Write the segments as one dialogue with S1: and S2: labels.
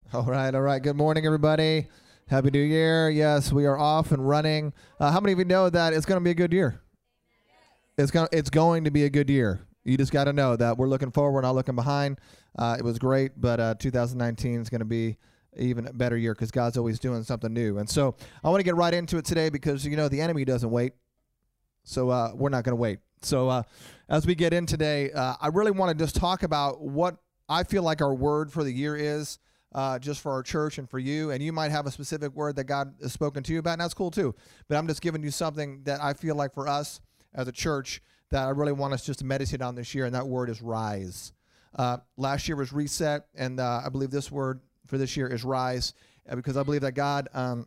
S1: All right, all right. Good morning, everybody. Happy New Year. Yes, we are off and running. How many of you know that it's going to be a good year? It's going to be a good year. You just got to know that we're looking forward, we're not looking behind. It was great, but 2019 is going to be even a better year because God's always doing something new. And so I want to get right into it today because, you know, the enemy doesn't wait. So we're not going to wait. So as we get in today, I really want to just talk about what I feel like our word for the year is. Just for our church and for you, and you might have a specific word that God has spoken to you about, and that's cool too. But I'm just giving you something that I feel like for us as a church that I really want us just to meditate on this year, and that word is rise. Last year was reset, and I believe this word for this year is rise, because I believe that God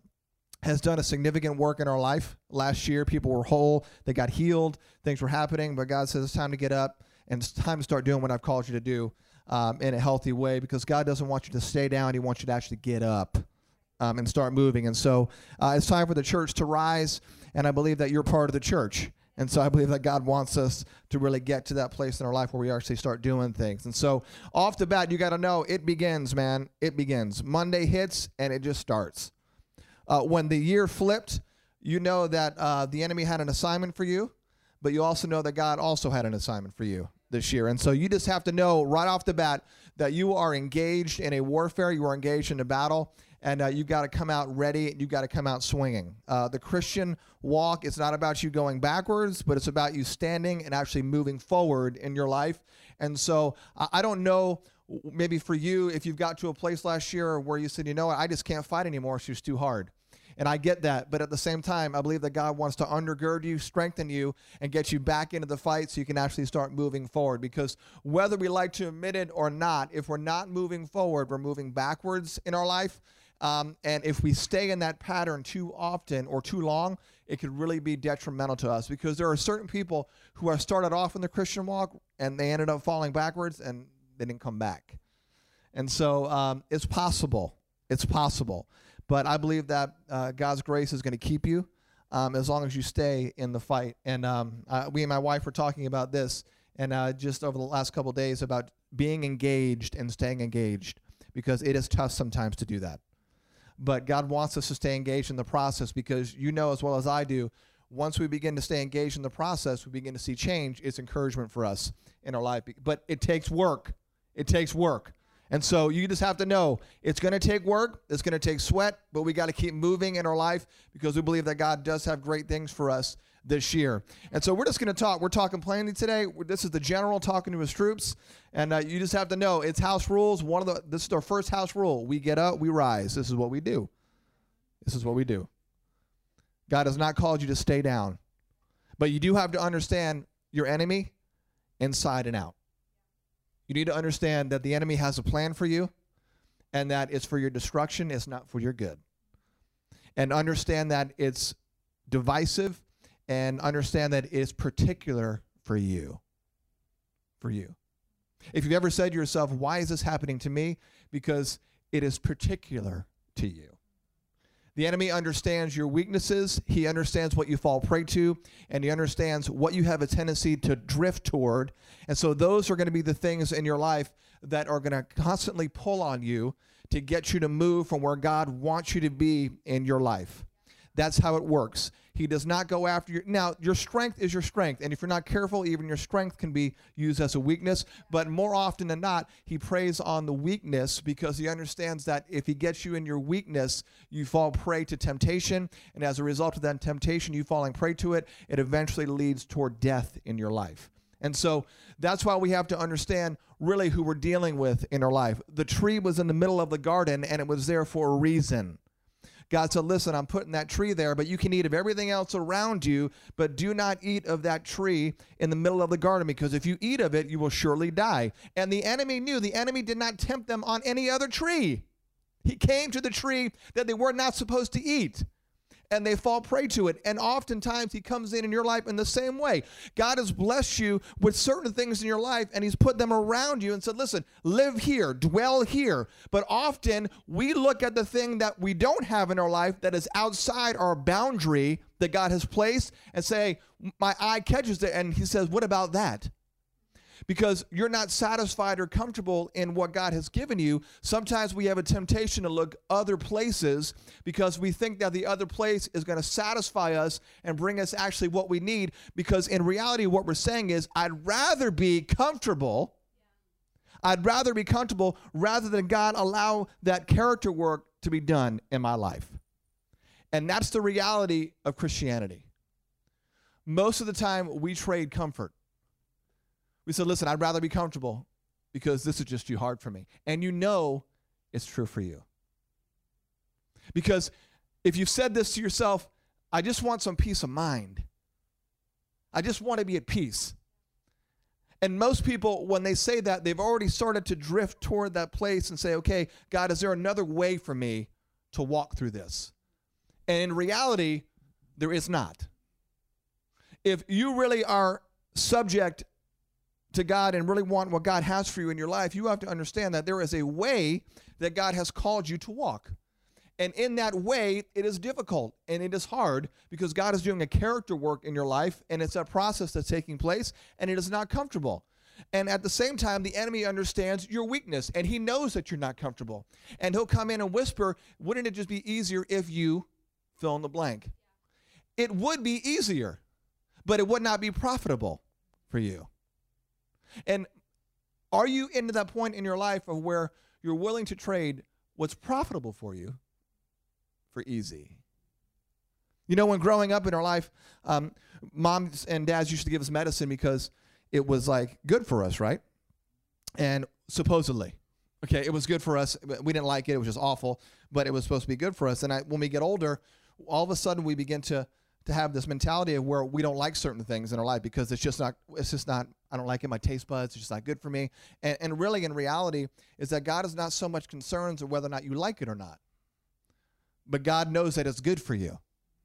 S1: has done a significant work in our life. Last year, people were whole, they got healed, things were happening, but God says it's time to get up, and it's time to start doing what I've called you to do. In a healthy way, because God doesn't want you to stay down. He wants you to actually get up and start moving. And so it's time for the church to rise, and I believe that you're part of the church. And so I believe that God wants us to really get to that place in our life where we actually start doing things. And so off the bat, you got to know it begins, man. It begins. Monday hits, and it just starts. When the year flipped, you know that the enemy had an assignment for you, but you also know that God also had an assignment for you this year. And so you just have to know right off the bat that you are engaged in a warfare, you are engaged in a battle, and you've got to come out ready, and you've got to come out swinging. The Christian walk is not about you going backwards, but it's about you standing and actually moving forward in your life. And so I don't know, maybe for you, if you've got to a place last year where you said, you know what, I just can't fight anymore, it's just too hard. And I get that, but at the same time, I believe that God wants to undergird you, strengthen you, and get you back into the fight so you can actually start moving forward. Because whether we like to admit it or not, if we're not moving forward, we're moving backwards in our life. And if we stay in that pattern too often or too long, it could really be detrimental to us. Because there are certain people who are started off in the Christian walk, and they ended up falling backwards, and they didn't come back. And so it's possible. It's possible. But I believe that God's grace is going to keep you as long as you stay in the fight. And we and my wife were talking about this, and just over the last couple of days about being engaged and staying engaged, because it is tough sometimes to do that. But God wants us to stay engaged in the process, because you know as well as I do, once we begin to stay engaged in the process, we begin to see change. It's encouragement for us in our life. But it takes work. It takes work. And so you just have to know it's going to take work, it's going to take sweat, but we got to keep moving in our life because we believe that God does have great things for us this year. And so we're just going to talk. We're talking plainly today. This is the general talking to his troops. And you just have to know it's house rules. This is our first house rule. We get up, we rise. This is what we do. This is what we do. God has not called you to stay down. But you do have to understand your enemy inside and out. You need to understand that the enemy has a plan for you, and that it's for your destruction, it's not for your good. And understand that it's divisive, and understand that it's particular for you. For you. If you've ever said to yourself, why is this happening to me? Because it is particular to you. The enemy understands your weaknesses, he understands what you fall prey to, and he understands what you have a tendency to drift toward. And so those are going to be the things in your life that are going to constantly pull on you to get you to move from where God wants you to be in your life. That's how it works. He does not go after you. Now, your strength is your strength, and if you're not careful, even your strength can be used as a weakness. But more often than not, he preys on the weakness because he understands that if he gets you in your weakness, you fall prey to temptation, and as a result of that temptation, you falling prey to it, it eventually leads toward death in your life. And so that's why we have to understand really who we're dealing with in our life. The tree was in the middle of the garden, and it was there for a reason. God said, listen, I'm putting that tree there, but you can eat of everything else around you, but do not eat of that tree in the middle of the garden, because if you eat of it, you will surely die. And the enemy knew. The enemy did not tempt them on any other tree. He came to the tree that they were not supposed to eat, and they fall prey to it. And oftentimes he comes in your life in the same way. God has blessed you with certain things in your life, and he's put them around you and said, listen, live here, dwell here. But often we look at the thing that we don't have in our life that is outside our boundary that God has placed and say, my eye catches it. And he says, what about that? because you're not satisfied or comfortable in what God has given you. Sometimes we have a temptation to look other places because we think that the other place is going to satisfy us and bring us actually what we need, because in reality what we're saying is, I'd rather be comfortable. I'd rather be comfortable rather than God allow that character work to be done in my life. And that's the reality of Christianity. Most of the time we trade comfort. We said, listen, I'd rather be comfortable because this is just too hard for me. And you know it's true for you. Because if you've said this to yourself, I just want some peace of mind. I just want to be at peace. And most people, when they say that, they've already started to drift toward that place and say, okay, God, is there another way for me to walk through this? And in reality, there is not. If you really are subject to God and really want what God has for you in your life, you have to understand that there is a way that God has called you to walk. And in that way, it is difficult and it is hard because God is doing a character work in your life, and it's a process that's taking place, and it is not comfortable. And at the same time, the enemy understands your weakness, and he knows that you're not comfortable. And he'll come in and whisper, wouldn't it just be easier if you fill in the blank? It would be easier, but it would not be profitable for you. And are you into that point in your life of where you're willing to trade what's profitable for you for easy? You know, when growing up in our life, moms and dads used to give us medicine because it was like good for us, right? And supposedly, okay, it was good for us. We didn't like it. It was just awful, but it was supposed to be good for us. And when we get older, all of a sudden we begin to have this mentality of where we don't like certain things in our life because it's just not, I don't like it, my taste buds, it's just not good for me. And really in reality is that God is not so much concerned with whether or not you like it or not. But God knows that it's good for you.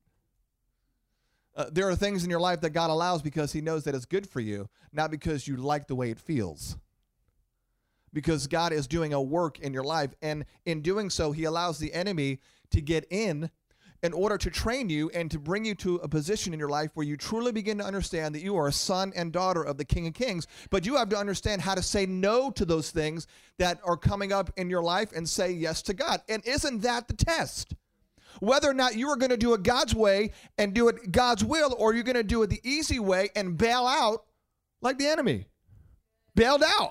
S1: There are things in your life that God allows because he knows that it's good for you, not because you like the way it feels. Because God is doing a work in your life, and in doing so, he allows the enemy to get in order to train you and to bring you to a position in your life where you truly begin to understand that you are a son and daughter of the King of Kings. But you have to understand how to say no to those things that are coming up in your life and say yes to God. And isn't that the test? Whether or not you are going to do it God's way and do it God's will, or you're going to do it the easy way and bail out like the enemy. Bailed out.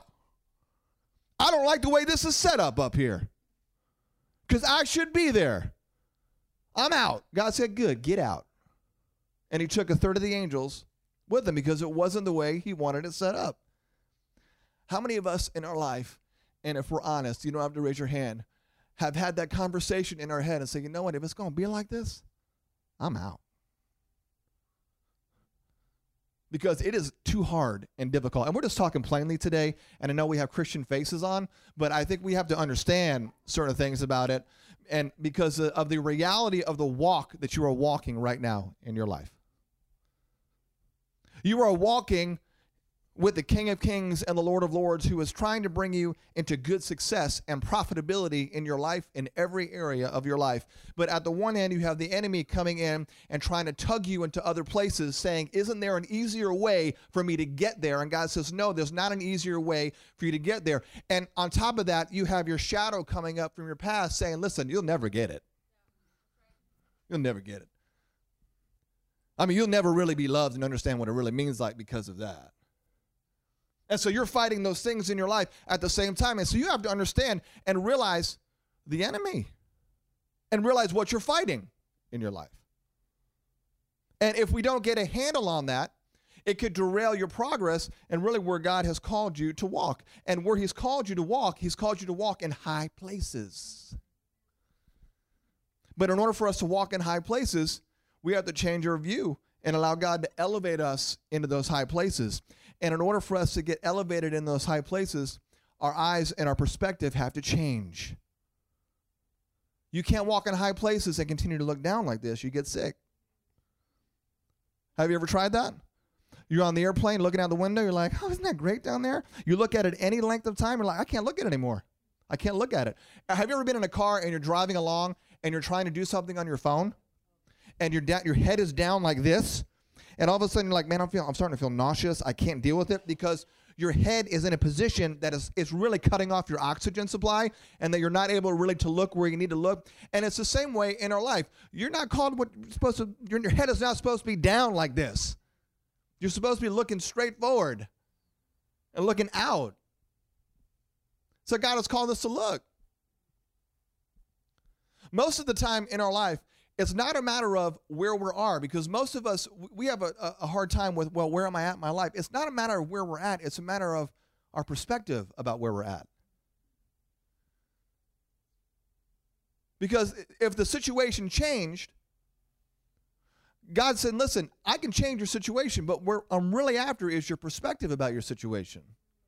S1: I don't like the way this is set up here because I should be there. I'm out. God said, good, get out. And he took a third of the angels with him because it wasn't the way he wanted it set up. How many of us in our life, and if we're honest, you don't have to raise your hand, have had that conversation in our head and say, you know what, if it's going to be like this, I'm out. Because it is too hard and difficult. And we're just talking plainly today, and I know we have Christian faces on, but I think we have to understand certain things about it, and because of the reality of the walk that you are walking right now in your life. You are walking with the King of Kings and the Lord of Lords, who is trying to bring you into good success and profitability in your life, in every area of your life. But at the one end, you have the enemy coming in and trying to tug you into other places, saying, isn't there an easier way for me to get there? And God says, no, there's not an easier way for you to get there. And on top of that, you have your shadow coming up from your past saying, listen, you'll never get it. You'll never get it. I mean, you'll never really be loved and understand what it really means like because of that. And so you're fighting those things in your life at the same time. And so you have to understand and realize the enemy and realize what you're fighting in your life. And if we don't get a handle on that, it could derail your progress and really where God has called you to walk. And where he's called you to walk in high places. But in order for us to walk in high places, we have to change our view and allow God to elevate us into those high places. And in order for us to get elevated in those high places, our eyes and our perspective have to change. You can't walk in high places and continue to look down like this. You get sick. Have you ever tried that? You're on the airplane looking out the window. You're like, oh, isn't that great down there? You look at it any length of time. You're like, I can't look at it anymore. I can't look at it. Have you ever been in a car and you're driving along and you're trying to do something on your phone and your head is down like this? And all of a sudden, you're like, man, I'm starting to feel nauseous. I can't deal with it because your head is in a position that is really cutting off your oxygen supply, and that you're not able really to look where you need to look. And it's the same way in our life. You're not called what you're supposed to, your head is not supposed to be down like this. You're supposed to be looking straight forward and looking out. So God has called us to look. Most of the time in our life, it's not a matter of where we are, because most of us, we have a hard time with, well, where am I at in my life? It's not a matter of where we're at. It's a matter of our perspective about where we're at. Because if the situation changed, God said, listen, I can change your situation, but what I'm really after is your perspective about your situation.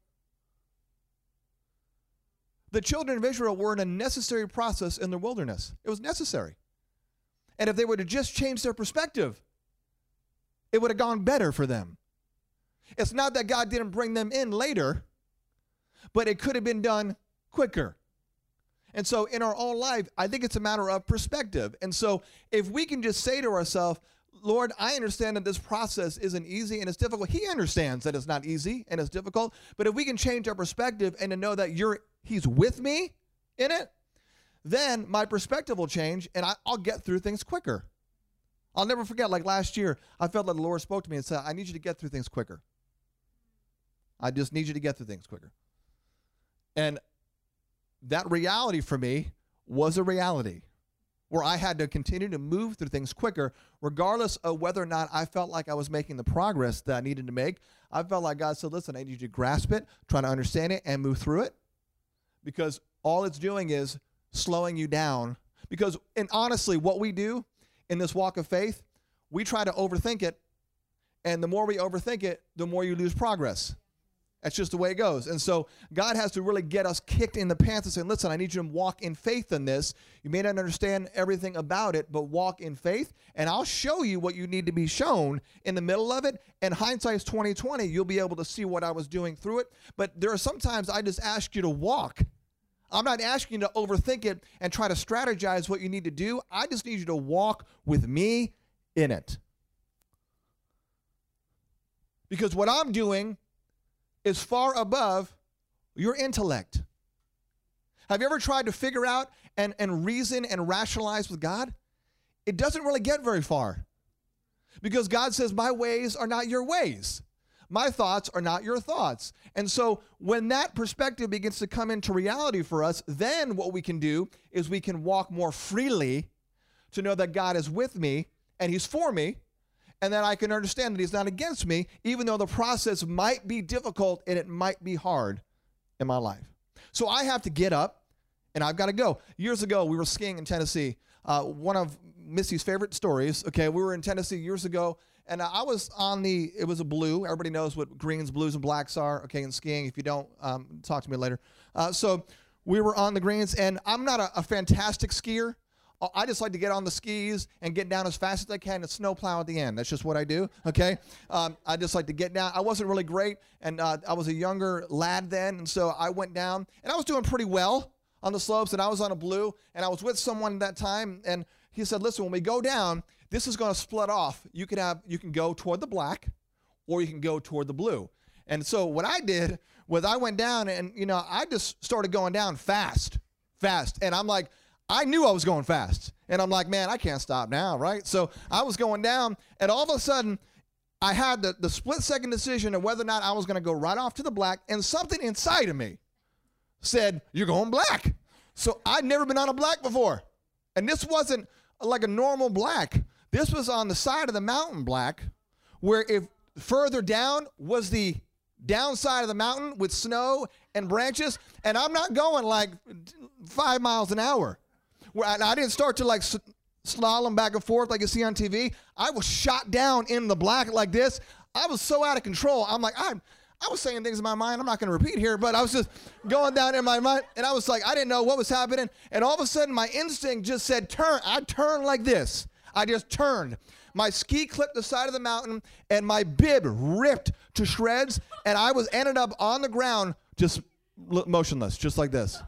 S1: The children of Israel were in a necessary process in the wilderness. It was necessary. And if they would have just changed their perspective, it would have gone better for them. It's not that God didn't bring them in later, but it could have been done quicker. And so in our own life, I think it's a matter of perspective. And so if we can just say to ourselves, Lord, I understand that this process isn't easy and it's difficult. He understands that it's not easy and it's difficult. But if we can change our perspective and to know that He's with me in it, then my perspective will change and I'll get through things quicker. I'll never forget, like last year, I felt like the Lord spoke to me and said, I need you to get through things quicker. I just need you to get through things quicker. And that reality for me was a reality where I had to continue to move through things quicker, regardless of whether or not I felt like I was making the progress that I needed to make. I felt like God said, listen, I need you to grasp it, try to understand it, and move through it, because all it's doing is slowing you down. Because, and honestly, what we do in this walk of faith, we try to overthink it, and the more we overthink it, the more you lose progress. That's just the way it goes. And so God has to really get us kicked in the pants and say, listen, I need you to walk in faith in this. You may not understand everything about it, but walk in faith, and I'll show you what you need to be shown in the middle of it. And hindsight's 20/20, you'll be able to see what I was doing through it. But there are sometimes I just ask you to walk. I'm not asking you to overthink it and try to strategize what you need to do. I just need you to walk with me in it. Because what I'm doing is far above your intellect. Have you ever tried to figure out and reason and rationalize with God? It doesn't really get very far. Because God says, my ways are not your ways. My thoughts are not your thoughts. And so when that perspective begins to come into reality for us, then what we can do is we can walk more freely to know that God is with me and He's for me, and that I can understand that He's not against me, even though the process might be difficult and it might be hard in my life. So I have to get up and I've got to go. Years ago, we were skiing in Tennessee. One of Missy's favorite stories, okay, we were in Tennessee years ago, and I was on it was a blue. Everybody knows what greens, blues, and blacks are, okay, in skiing. If you don't, talk to me later. So we were on the greens, and I'm not a fantastic skier. I just like to get on the skis and get down as fast as I can and snowplow at the end. That's just what I do, okay? I just like to get down. I wasn't really great, and I was a younger lad then, and so I went down, and I was doing pretty well on the slopes, and I was on a blue, and I was with someone at that time, and he said, listen, when we go down, this is going to split off. You can go toward the black, or you can go toward the blue. And so what I did was I went down, and, I just started going down fast. And I'm like, I knew I was going fast. And I'm like, man, I can't stop now, right? So I was going down, and all of a sudden, I had the split-second decision of whether or not I was going to go right off to the black, and something inside of me said, you're going black. So I'd never been on a black before. And this wasn't like a normal black. This was on the side of the mountain black, where if further down was the downside of the mountain with snow and branches, and I'm not going like 5 miles an hour. I didn't start to like slalom back and forth like you see on TV. I was shot down in the black like this. I was so out of control. I'm like, I was saying things in my mind I'm not going to repeat here, but I was just going down in my mind, and I was like, I didn't know what was happening, and all of a sudden my instinct just said turn. I turned like this. I just turned. My ski clipped the side of the mountain, and my bib ripped to shreds, and I ended up on the ground just motionless, just like this.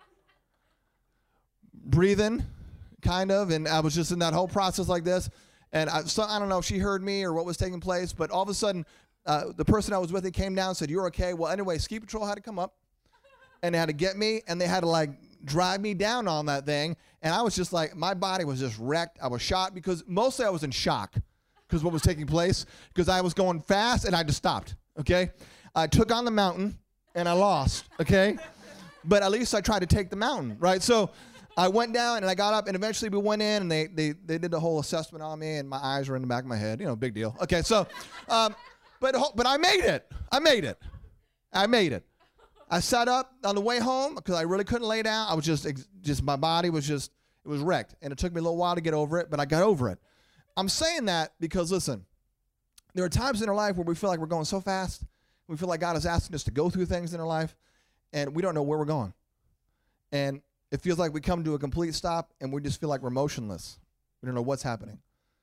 S1: Breathing, kind of, and I was just in that whole process like this, and I don't know if she heard me or what was taking place, but all of a sudden, The person I was with, they came down and said, "You're okay." Well, anyway, ski patrol had to come up and they had to get me, and they had to like drive me down on that thing. And I was just like, my body was just wrecked. I was shot because mostly I was in shock because what was taking place, because I was going fast and I just stopped. Okay. I took on the mountain and I lost. Okay. But at least I tried to take the mountain. Right. So I went down and I got up, and eventually we went in, and they did the whole assessment on me, and my eyes were in the back of my head. You know, big deal. Okay. So, but I made it. I made it. I sat up on the way home because I really couldn't lay down. I was just my body was it was wrecked. And it took me a little while to get over it, but I got over it. I'm saying that because, listen, there are times in our life where we feel like we're going so fast. We feel like God is asking us to go through things in our life, and we don't know where we're going. And it feels like we come to a complete stop, and we just feel like we're motionless. We don't know what's happening.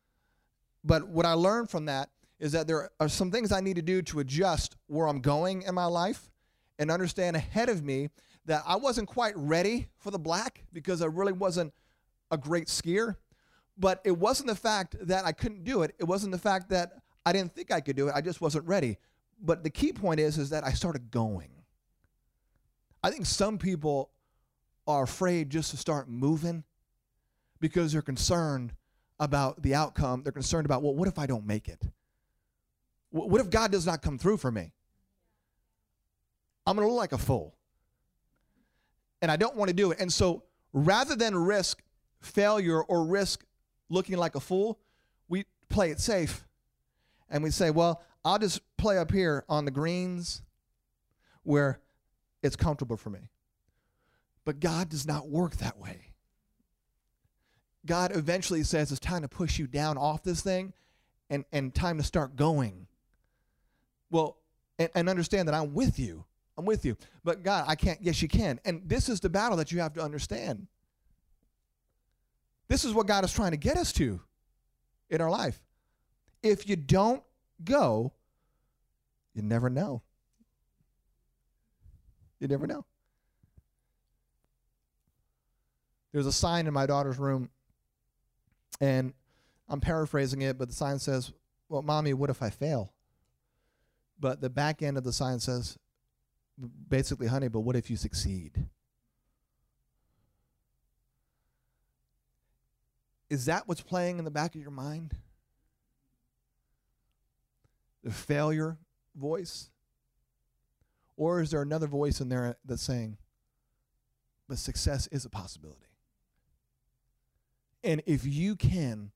S1: But what I learned from that is that there are some things I need to do to adjust where I'm going in my life, and understand ahead of me that I wasn't quite ready for the black because I really wasn't a great skier. But it wasn't the fact that I couldn't do it. It wasn't the fact that I didn't think I could do it. I just wasn't ready. But the key point is that I started going. I think some people are afraid just to start moving because they're concerned about the outcome. They're concerned about, well, what if I don't make it? What if God does not come through for me? I'm going to look like a fool. And I don't want to do it. And so rather than risk failure or risk looking like a fool, we play it safe. And we say, well, I'll just play up here on the greens where it's comfortable for me. But God does not work that way. God eventually says it's time to push you down off this thing and time to start going. Well, and understand that I'm with you. I'm with you. But God, I can't. Yes, you can. And this is the battle that you have to understand. This is what God is trying to get us to in our life. If you don't go, you never know. You never know. There's a sign in my daughter's room, and I'm paraphrasing it, but the sign says, well, Mommy, what if I fail? But the back end of the sign says, basically, honey, but what if you succeed? Is that what's playing in the back of your mind? The failure voice? Or is there another voice in there that's saying, but success is a possibility? And if you can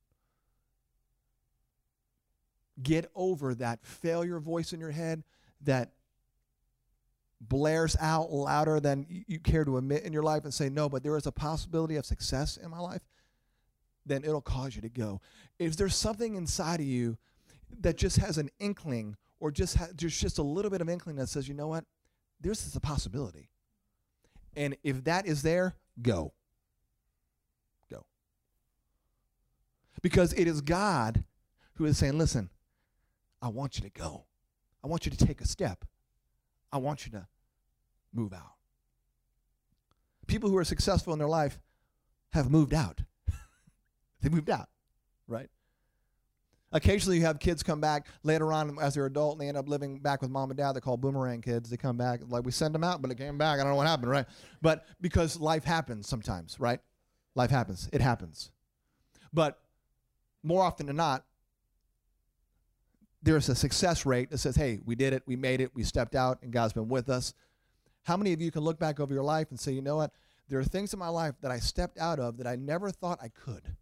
S1: get over that failure voice in your head that blares out louder than you care to admit in your life, and say, no, but there is a possibility of success in my life, then it'll cause you to go. If there's something inside of you that just has an inkling, or there's just a little bit of inkling that says, you know what, this is a possibility. And if that is there, go. Go. Because it is God who is saying, listen, I want you to go. I want you to take a step. I want you to move out. People who are successful in their life have moved out. They moved out, right? Occasionally you have kids come back later on as they're adult, and they end up living back with mom and dad. They're called boomerang kids. They come back, like we send them out, but they came back. I don't know what happened, right? But because life happens sometimes, right? Life happens. It happens. But more often than not, there's a success rate that says, hey, we did it, we made it, we stepped out, and God's been with us. How many of you can look back over your life and say, you know what? There are things in my life that I stepped out of that I never thought I could.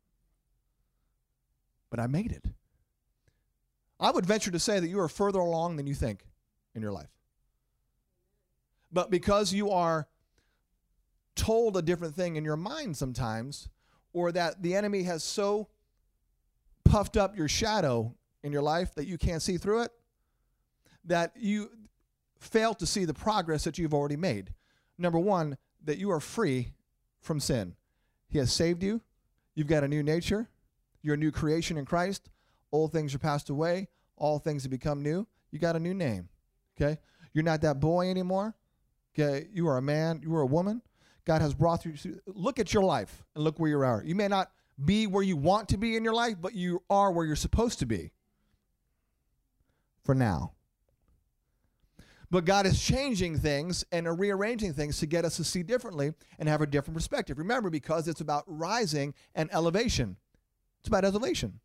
S1: But I made it. I would venture to say that you are further along than you think in your life. But because you are told a different thing in your mind sometimes, or that the enemy has so puffed up your shadow in your life that you can't see through it, that you fail to see the progress that you've already made. Number one, that you are free from sin. He has saved you. You've got a new nature. You're a new creation in Christ. Old things are passed away. All things have become new. You got a new name, okay? You're not that boy anymore, okay? You are a man. You are a woman. God has brought you. Look at your life and look where you are. You may not be where you want to be in your life, but you are where you're supposed to be for now. But God is changing things and rearranging things to get us to see differently and have a different perspective. Remember, because it's about rising and elevation. It's about elevation.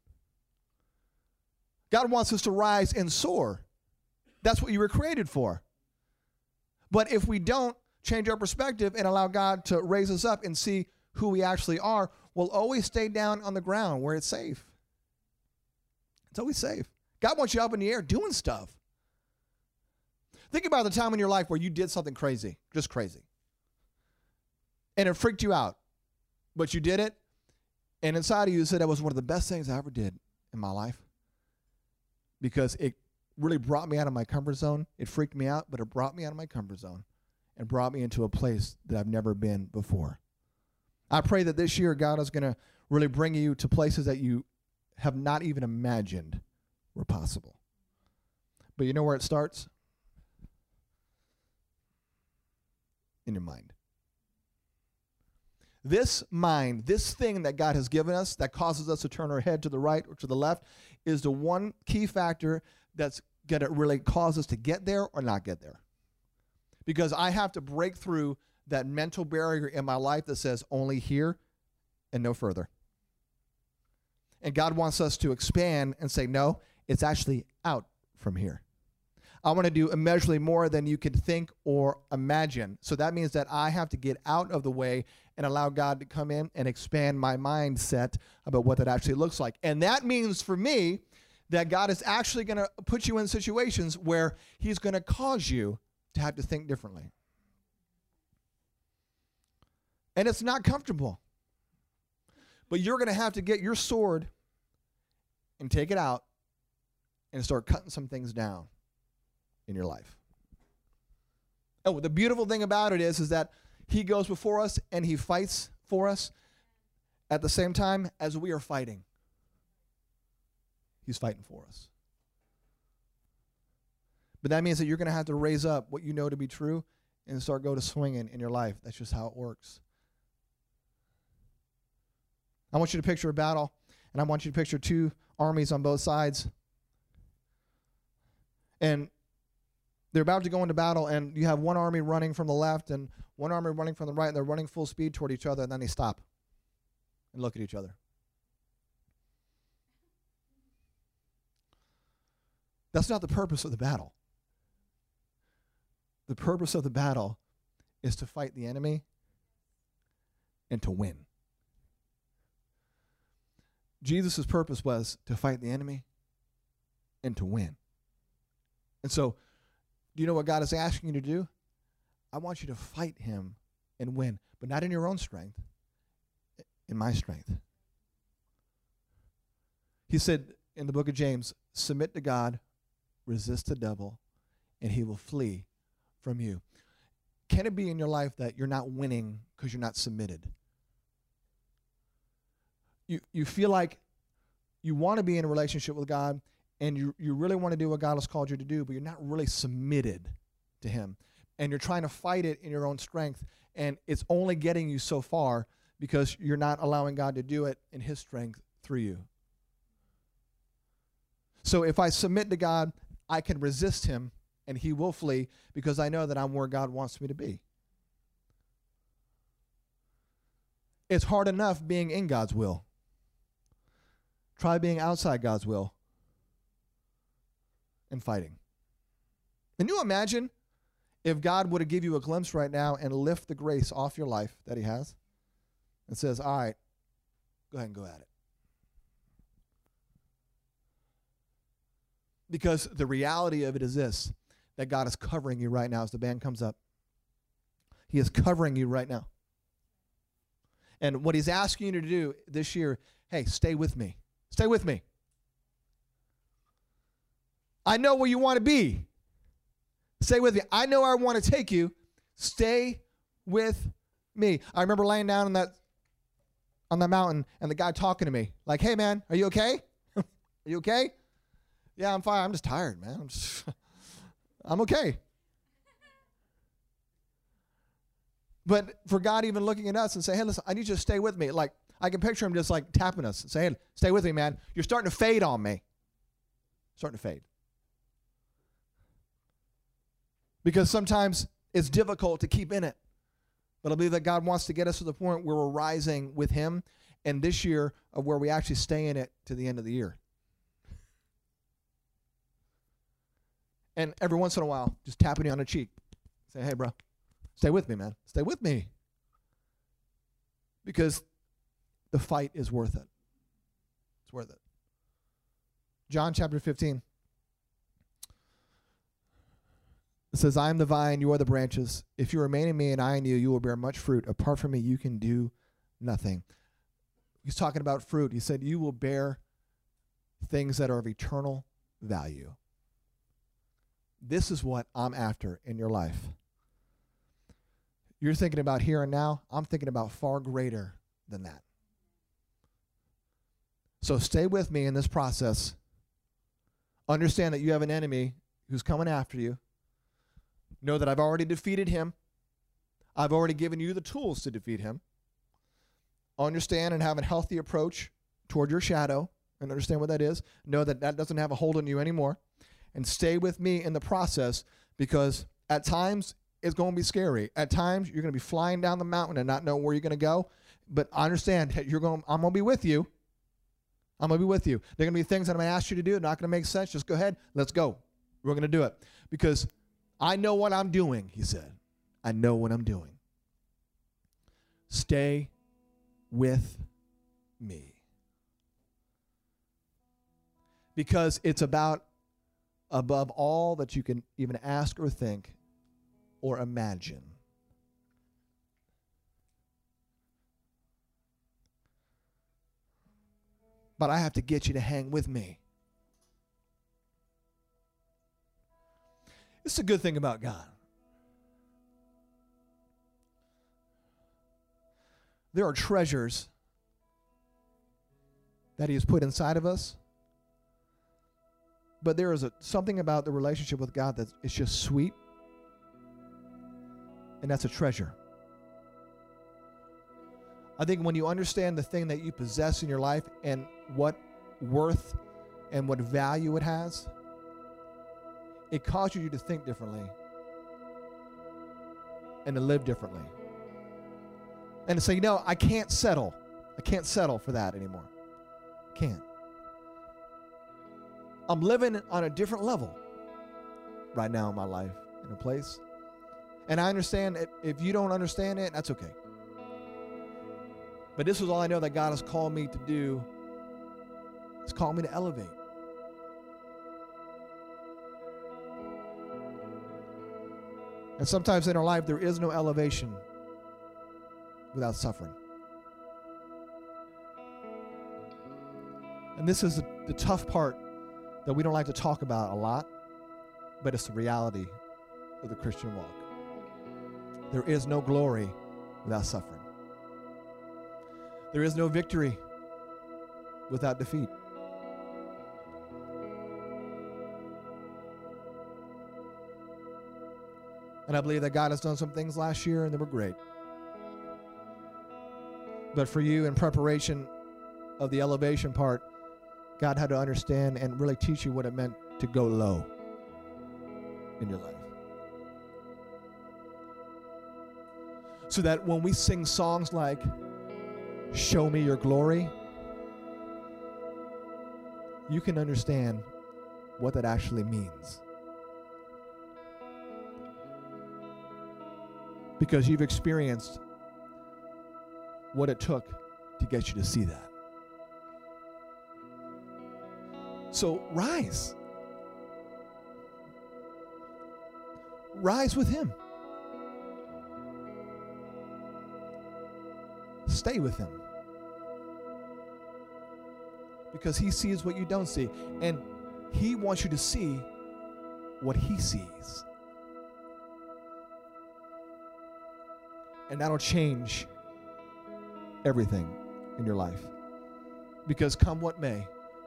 S1: God wants us to rise and soar. That's what you were created for. But if we don't change our perspective and allow God to raise us up and see who we actually are, we'll always stay down on the ground where it's safe. It's always safe. God wants you up in the air doing stuff. Think about the time in your life where you did something crazy, just crazy. And it freaked you out. But you did it, and inside of you said that was one of the best things I ever did in my life. Because it really brought me out of my comfort zone. It freaked me out, but it brought me out of my comfort zone and brought me into a place that I've never been before. I pray that this year God is going to really bring you to places that you have not even imagined were possible. But you know where it starts? In your mind. This mind, this thing that God has given us that causes us to turn our head to the right or to the left, is the one key factor that's going to really cause us to get there or not get there. Because I have to break through that mental barrier in my life that says only here and no further. And God wants us to expand and say, no, it's actually out from here. I want to do immeasurably more than you could think or imagine. So that means that I have to get out of the way and allow God to come in and expand my mindset about what that actually looks like. And that means for me that God is actually going to put you in situations where he's going to cause you to have to think differently. And it's not comfortable. But you're going to have to get your sword and take it out and start cutting some things down in your life. Oh, the beautiful thing about it is that he goes before us and he fights for us at the same time as we are fighting. He's fighting for us. But that means that you're going to have to raise up what you know to be true and start go to swinging in your life. That's just how it works. I want you to picture a battle, and I want you to picture two armies on both sides. And they're about to go into battle, and you have one army running from the left and one army running from the right, and they're running full speed toward each other, and then they stop and look at each other. That's not the purpose of the battle. The purpose of the battle is to fight the enemy and to win. Jesus' purpose was to fight the enemy and to win. And so, do you know what God is asking you to do? I want you to fight him and win, but not in your own strength, in my strength. He said in the book of James, submit to God, resist the devil, and he will flee from you. Can it be in your life that you're not winning because you're not submitted? You feel like you want to be in a relationship with God, and you really want to do what God has called you to do, but you're not really submitted to him. And you're trying to fight it in your own strength, and it's only getting you so far because you're not allowing God to do it in his strength through you. So if I submit to God, I can resist him, and he will flee because I know that I'm where God wants me to be. It's hard enough being in God's will. Try being outside God's will and fighting. Can you imagine if God would have give you a glimpse right now and lift the grace off your life that he has and says, all right, go ahead and go at it. Because the reality of it is this, that God is covering you right now as the band comes up. He is covering you right now. And what he's asking you to do this year, hey, stay with me. Stay with me. I know where you want to be. Stay with me. I know where I want to take you. Stay with me. I remember laying down on that mountain and the guy talking to me like, hey, man, are you okay? Are you okay? Yeah, I'm fine. I'm just tired, man. I'm okay. But for God even looking at us and saying, hey, listen, I need you to stay with me. Like, I can picture him just like tapping us and saying, hey, stay with me, man. You're starting to fade on me. Starting to fade. Because sometimes it's difficult to keep in it. But I believe that God wants to get us to the point where we're rising with him, and this year of where we actually stay in it to the end of the year. And every once in a while, just tapping you on the cheek. Say, hey, bro, stay with me, man. Stay with me. Because the fight is worth it. It's worth it. John chapter 15. It says, I am the vine, you are the branches. If you remain in me and I in you, you will bear much fruit. Apart from me, you can do nothing. He's talking about fruit. He said, you will bear things that are of eternal value. This is what I'm after in your life. You're thinking about here and now. I'm thinking about far greater than that. So stay with me in this process. Understand that you have an enemy who's coming after you. Know that I've already defeated him. I've already given you the tools to defeat him. Understand and have a healthy approach toward your shadow and understand what that is. Know that that doesn't have a hold on you anymore. And stay with me in the process, because at times it's going to be scary. At times you're going to be flying down the mountain and not know where you're going to go. But understand that I'm going to be with you. I'm going to be with you. There are going to be things that I'm going to ask you to do. Not going to make sense. Just go ahead. Let's go. We're going to do it. Because I know what I'm doing, he said. I know what I'm doing. Stay with me. Because it's about above all that you can even ask or think or imagine. But I have to get you to hang with me. It's a good thing about God. There are treasures that he has put inside of us. But there is something about the relationship with God that is just sweet. And that's a treasure. I think when you understand the thing that you possess in your life and what worth and what value it has, it causes you to think differently and to live differently. And to say, I can't settle. I can't settle for that anymore. Can't. I'm living on a different level right now in my life, in a place. And I understand that if you don't understand it, that's okay. But this is all I know that God has called me to do. He's called me to elevate. And sometimes in our life, there is no elevation without suffering. And this is the tough part that we don't like to talk about a lot, but it's the reality of the Christian walk. There is no glory without suffering. There is no victory without defeat. And I believe that God has done some things last year and they were great. But for you, in preparation of the elevation part, God had to understand and really teach you what it meant to go low in your life. So that when we sing songs like, "Show me your glory," you can understand what that actually means. Because you've experienced what it took to get you to see that. So rise. Rise with him. Stay with him. Because he sees what you don't see. And he wants you to see what he sees. And that'll change everything in your life. Because come what may,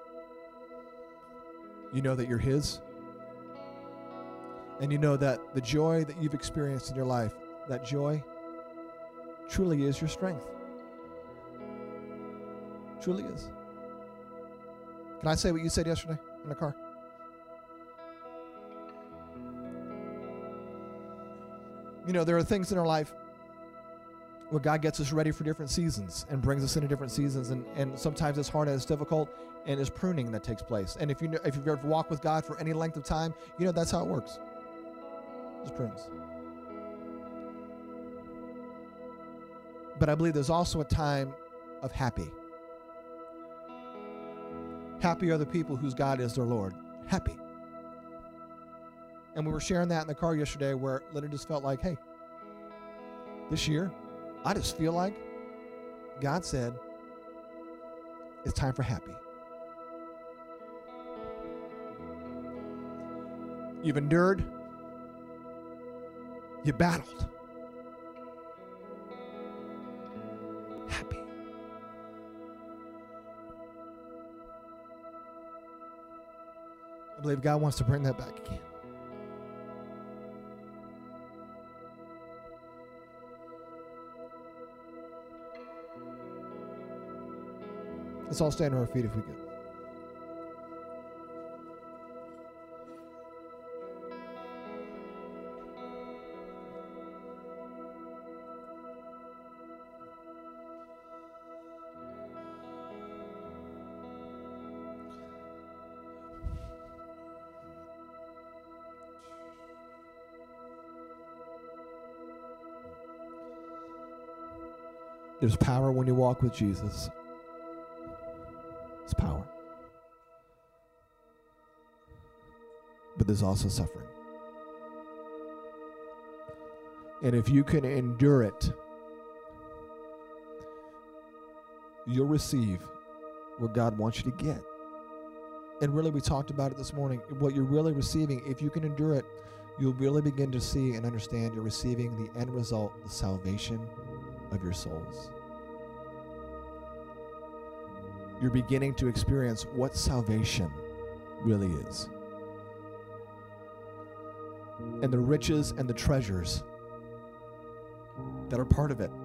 S1: you know that you're his. And you know that the joy that you've experienced in your life, that joy truly is your strength. Truly is. Can I say what you said yesterday in the car? You know, there are things in our life where God gets us ready for different seasons and brings us into different seasons, and sometimes it's hard and it's difficult, and it's pruning that takes place. And if you've ever walked with God for any length of time, you know that's how it works. Just prunes. But I believe there's also a time of happy. Happy are the people whose God is their Lord. Happy. And we were sharing that in the car yesterday, where Linda just felt like, hey, this year, I just feel like God said it's time for happy. You've endured. You battled. Happy. I believe God wants to bring that back again. Let's all stand on our feet if we could. There's power when you walk with Jesus. It's power. But there's also suffering. And if you can endure it, you'll receive what God wants you to get. And really, we talked about it this morning. What you're really receiving, if you can endure it, you'll really begin to see and understand you're receiving the end result, the salvation of your souls. You're beginning to experience what salvation really is, and the riches and the treasures that are part of it.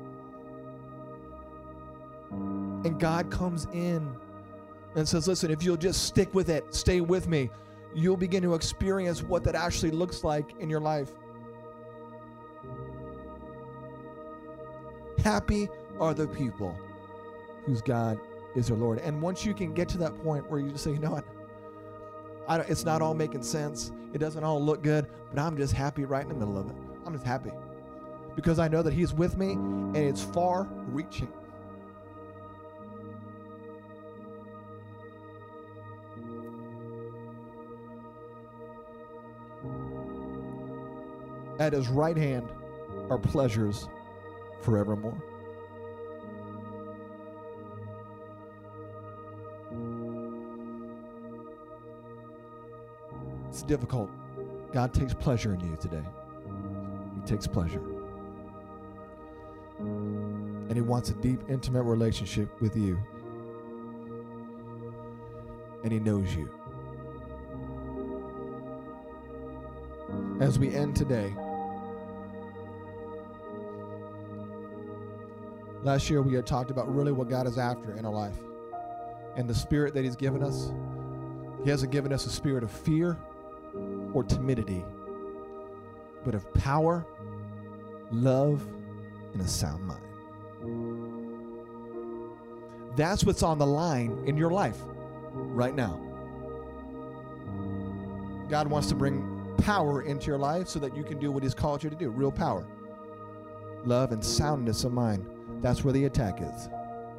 S1: And God comes in and says, listen, if you'll just stick with it, stay with me, you'll begin to experience what that actually looks like in your life. Happy are the people whose God is their Lord. And once you can get to that point where you just say, you know what, it's not all making sense, it doesn't all look good, but I'm just happy right in the middle of it. I'm just happy because I know that He's with me, and it's far reaching. At His right hand are pleasures forevermore. It's difficult. God takes pleasure in you today. He takes pleasure. And He wants a deep, intimate relationship with you. And He knows you. As we end today, last year we had talked about really what God is after in our life and the spirit that He's given us. He hasn't given us a spirit of fear or timidity, but of power, love, and a sound mind. That's what's on the line in your life right now. God wants to bring power into your life so that you can do what He's called you to do. Real power, love, and soundness of mind. That's where the attack is.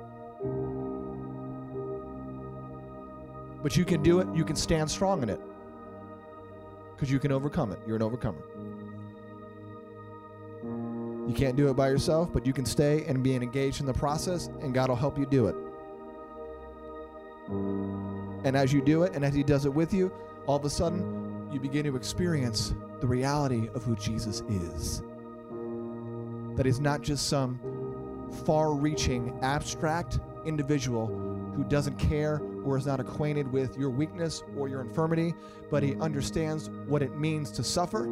S1: But you can do it. You can stand strong in it because you can overcome it. You're an overcomer. You can't do it by yourself, but you can stay and be engaged in the process, and God will help you do it. And as you do it, and as He does it with you, all of a sudden, you begin to experience the reality of who Jesus is. That He's not just some far-reaching, abstract individual who doesn't care or is not acquainted with your weakness or your infirmity, but He understands what it means to suffer.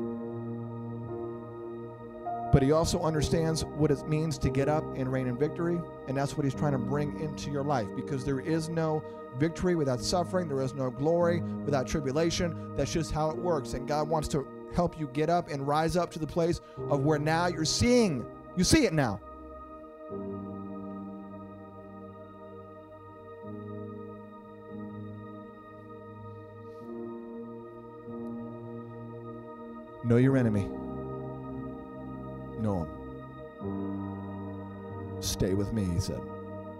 S1: But He also understands what it means to get up and reign in victory, and that's what He's trying to bring into your life, because there is no victory without suffering. There is no glory without tribulation. That's just how it works, and God wants to help you get up and rise up to the place of where now you see it now. Know your enemy. Know him. Stay with me, he said.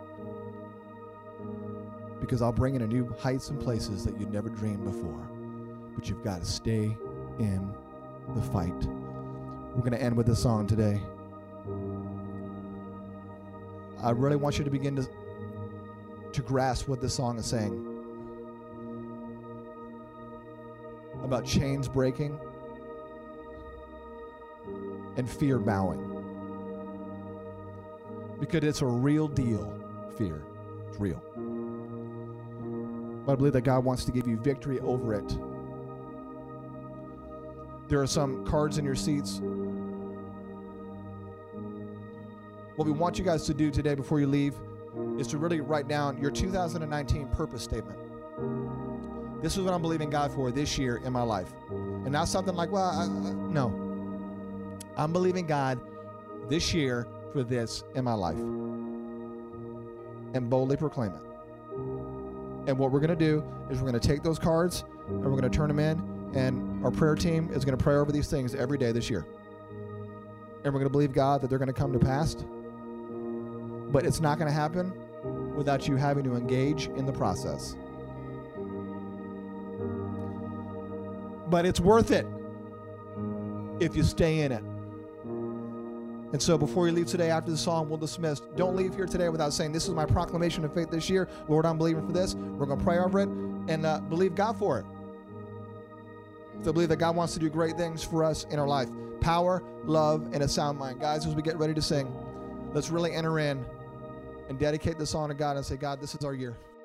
S1: Because I'll bring in a new heights and places that you'd never dreamed before. But you've got to stay in the fight. We're going to end with this song today. I really want you to begin to grasp what this song is saying. About chains breaking and fear bowing. Because it's a real deal, fear. It's real. But I believe that God wants to give you victory over it. There are some cards in your seats. What we want you guys to do today before you leave is to really write down your 2019 purpose statement. This is what I'm believing God for this year in my life. And not something like, no. I'm believing God this year for this in my life. And boldly proclaim it. And what we're going to do is we're going to take those cards and we're going to turn them in, and our prayer team is going to pray over these things every day this year. And we're going to believe God that they're going to come to pass. But it's not going to happen without you having to engage in the process. But it's worth it if you stay in it. And so before you leave today, after the song, we'll dismiss. Don't leave here today without saying, this is my proclamation of faith this year. Lord, I'm believing for this. We're going to pray over it and believe God for it. So believe that God wants to do great things for us in our life. Power, love, and a sound mind. Guys, as we get ready to sing, let's really enter in and dedicate this song to God and say, God, this is our year.